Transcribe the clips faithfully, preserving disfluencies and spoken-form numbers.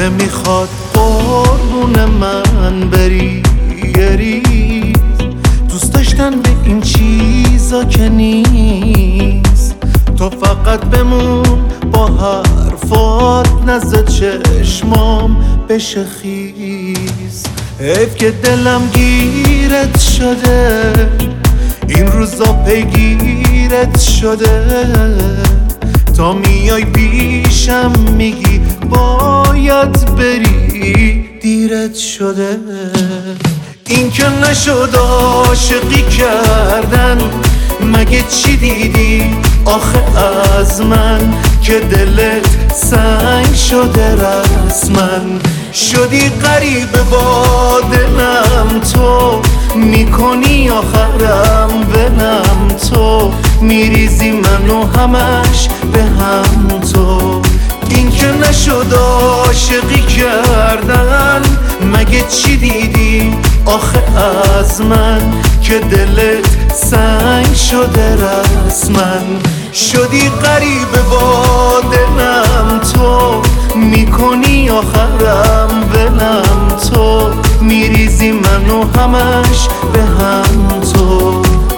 نمیخواد قربون من بری یه ریز، دوست داشتن به این چیزا که نیست. تو فقط بمون با حرفات، نزد چشمام بشه خیز. حیف که دلم گیرت شده، این روزا پیگیرت شده. تا میای پیشم میگی باید بری، دیرت شده. این که نشد عاشقی کردن، مگه چی دیدی آخه از من که دلت سنگ شده رسما؟ شدی غریبه با دلم، تو میکنی آخرم ولم، تو میریزی منو همش به هم. تو این که نشد عاشقی کردن، مگه چی دیدی آخه از من که دلت سنگ شده رسما؟ شدی غریبه با دلم، تو میکنی آخرم ولم، تو میریزی منو همش به هم. تو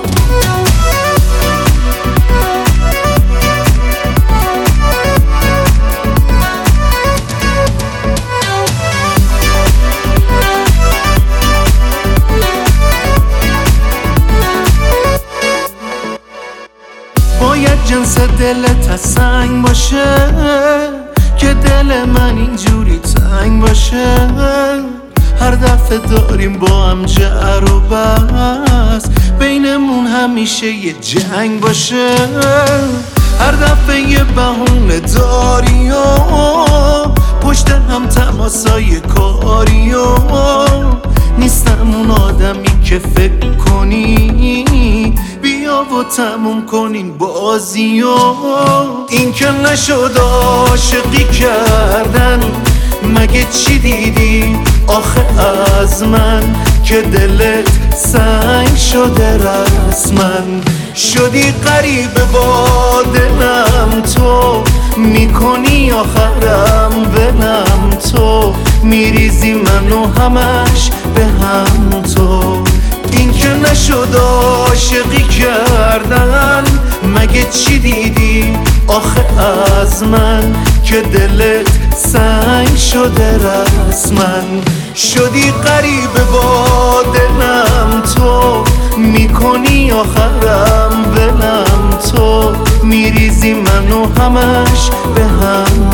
باید جنس دلت از سنگ باشه که دل من اینجوری تنگ باشه. هر دفعه داریم با هم جر و بحث، بینمون همیشه یه جنگ باشه. هر دفعه یه بهونه داری و پشت هم تماسای کاری و نیستم اون آدمی که فکر کنی. بیا و تموم کنین بازی و این که نشد عاشقی کردن، مگه چی دیدی آخه از من که دلت سنگ شده رسما؟ شدی غریبه با دلم، تو میکنی آخرم ولم، تو میریزی منو همش به هم. تو این که نشد عاشقی کردن، مگه چی دیدی آخه از من که دلت سنگ شده رسما؟ شدی غریبه با دلم، تو میکنی آخرم ولم، تو میریزی منو همش به هم.